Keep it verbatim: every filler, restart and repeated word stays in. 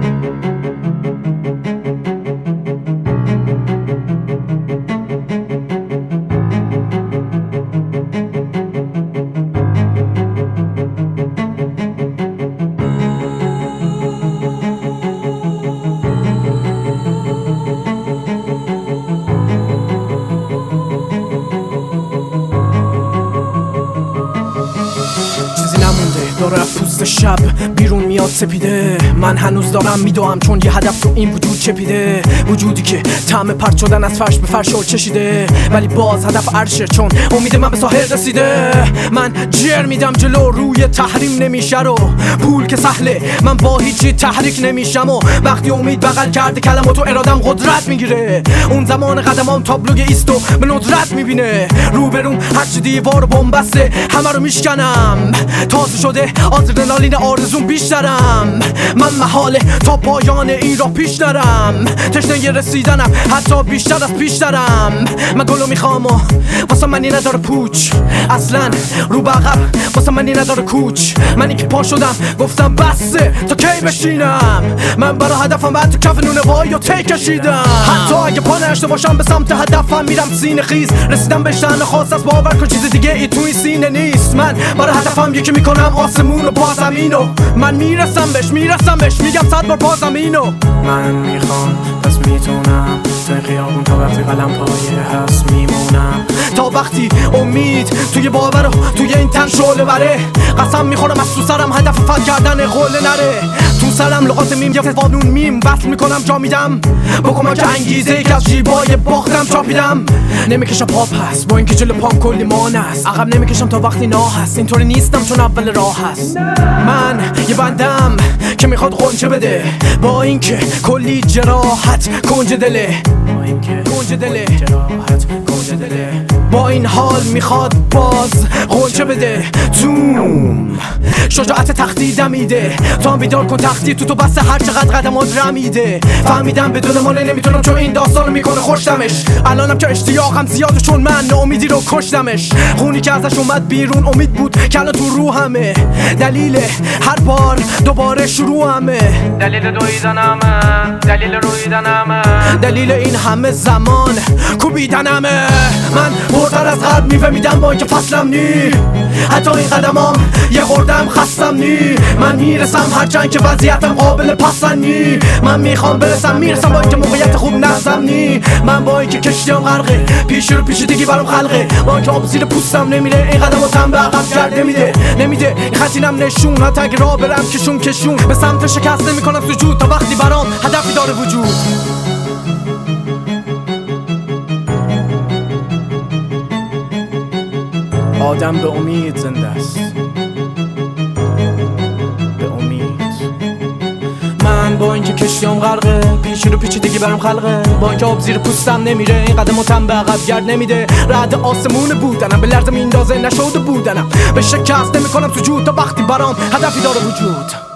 داره پوست شب بیرون میاد سپیده. من هنوز دارم میدوام چون یه هدف تو این وجود چپیده. وجودی که طعم پرت شدن از فرش به فرش چشیده، ولی باز هدف عرشه چون امید من به ساحل رسیده. من جر میدم جلو روی تحریم نمیشه رو پول که سهله، من با هیچی تحریک نمیشم و وقتی امید بغل کرده کلمات و ارادم قدرت میگیره. اون زمان قدمام تابلوی ایستو به ندرت میبینه. روبروم هرچی دیوار بنبسته همه رو میشکنم. تازه شده آدرنالین آرزوم بیشترم. من محاله تا پایان این را پیش نرم. تشنه رسیدنم حتی بیشتر از پیشترم. من گلو میخوام و واسه منی نداره پوچ، اصلا رو بغب واسه منی نداره کوچ. منی که پا شدم گفتم بسه تا کی بشینم. من برای هدفم بعد تو کف نونه وای و تی کشیدم. حتی اگه پا نشته باشم به سمت هدفم میرم سینه خیز. رسیدم به شأن خاص از باور کن چیز دیگه ای تو این سینه نیست. من برای هدفم یکی میکنم آسمون و با زمینو. من میرسم بهش میرسم بهش میگم صد بار با زمینو. من میخوام پس میتونم توی خیابون تا وقتی قلم پایه هست میمونم. تا وقتی امید توی باور و توی این تن شعله بره. قسم میخورم از تو سرم هدف فل کردن قله نره. تو سرم لغات میم یا فانون میم وصل میکنم جا میدم. بکنم که انگیزه ای که از جیبای باختم چاپیدم. نمیکشم پا پس با اینکه جلو پام کلی مان است. عقب نمیکشم تا وقتی ناه هست. اینطوری نیستم چون اول راه هست. من یه بندم که میخواد غنچه بده با اینکه کلی جراحت کنج دله. با اینکه کنج دله جراحت کنج دله. با این حال میخواد باز غنچه بده. توم شجاعت تختی دمیده تا بیدار کن تختی تو تو بس هر چقدر قدمات رمیده. فهمیدم بدون مانه نمیتونم چون این داستانو میکنه خوشتمش. الانم که اشتیاقم زیاده چون من ناامیدی رو کشتمش. خونی که ازش اومد بیرون امید بود که الان تو روحمه. دلیل هر بار دوباره شروعمه. دلیل دویدنمه، دلیل رویدنمه، دلیل این همه زمان کوبیدنمه. من برتر از قلب میوه میدم با اینکه فصلم نی. حتی این قدمام یه خوردم خستم نی. من میرسم هرچند که وضعیتم قابل پسن نی. من میخوام برسم میرسم با اینکه موقعیت خوب نزم نی. من با اینکه کشتیم غرقه پیش رو پیچیدگی برام خلقه. با اینکه آب زیر پوستم نمیره این قدمو تن به عقب کرد نمیده نمیده این خطینم نشون. حتی اگه راه برم کشون کشون به سمت شکست نمیکنم سجود تا وقتی برام هدفی داره وجود. آدم به امید زنده است، به امید. من با اینکه کشتیم غرقه پیش رو پیچیدگی برام خلقه. با اینکه آب زیر پوستم نمیره این قدمو تن به عقب گرد نمیده. رد آسمون بودنم به لرزه میندازه نشده بودنم. به شکست نمیکنم سجود تا وقتی برام هدفی داره وجود.